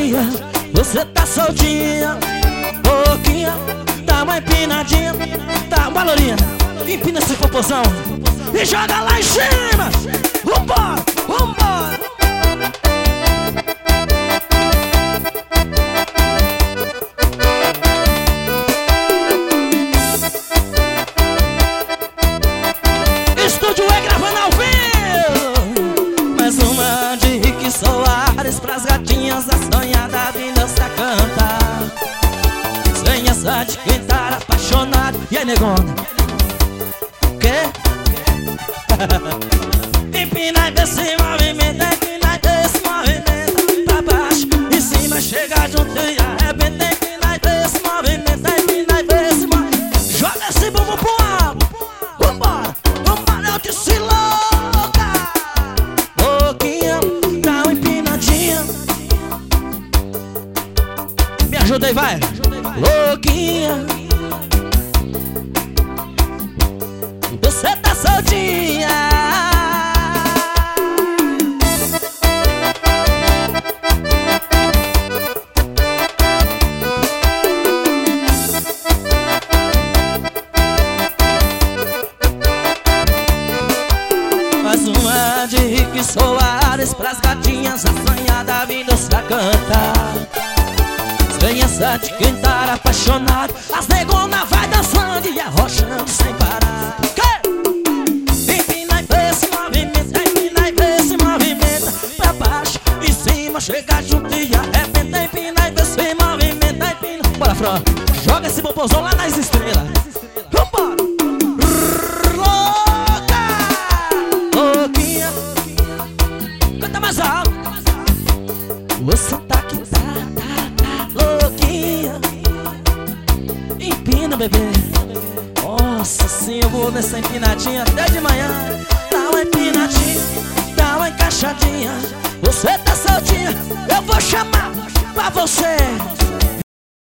encaixadinha, você tá soltinha, louquinha, dá uma empinadinha, dá uma lourinha, empina esse popozão e joga lá em cima. Vambora, vambora. Estúdio é gravando ao vivo. Mais uma de Rick Soares pras gatinhas da sonhada vingança cantar. Sem essa de quem tá apaixonado. E aí, negona? Quê? Empina e desce movimento, empina e desce movimento pra baixo, em cima chega junto e arrebenta. Empina e desce movimento, empina e desce movimento. Joga esse bumbum pro alto. Vambora, vambora, eu disse louca. Louquinha, dá uma empinadinha. Me ajuda aí, vai. Louquinha, você tá soltinha. Mais uma de Rick Soares pras gatinhas assanhadas vindo-se a cantar. Sem essa de quem tá apaixonado, as negona vai dançando e arrochando sem parar. Empina e vê se movimenta, empina e vê se movimenta pra baixo, em cima chega junto e arrebenta. Empina e vê se movimenta, empina. Bora, Fran, joga esse popozão lá nas estrelas. Vambora. Louca, louquinha, canta mais alto. Você tá aqui, tá louquinha. Empina, bebê. Nossa, sim, eu vou nessa empinadinha até de manhã. Dá uma empinadinha, dá uma encaixadinha. Você tá soltinha, eu vou chamar pra você.